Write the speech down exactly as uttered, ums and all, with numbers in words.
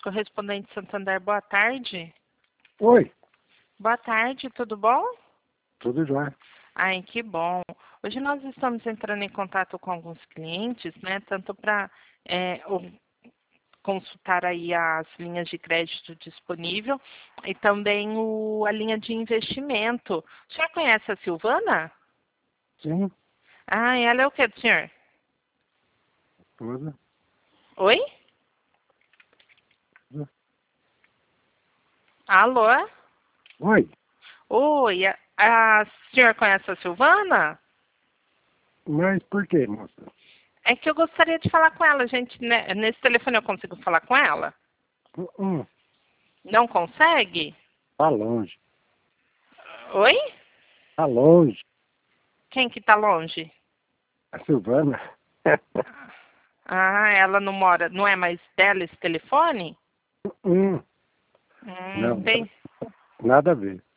correspondente Santander, boa tarde. Oi, Boa tarde, tudo bom? tudo jóia. Ai, que bom. Hoje nós estamos entrando em contato com alguns clientes, né? Tanto para consultar aí as linhas de crédito disponível e também o, a linha de investimento. O senhor conhece a Silvana? Sim, Ah, ela é o que do senhor? esposa. Oi? Alô? Oi, Oi, a, a senhor conhece a Silvana? mas por quê, moça? É que eu gostaria de falar com ela, gente. Né? Nesse telefone eu consigo falar com ela? Hum, hum, Não consegue? tá longe, Oi? tá longe. Quem que tá longe? A Silvana? Ah, ela não mora, não é mais dela esse telefone? Hum, Hum, não, tem. nada a ver.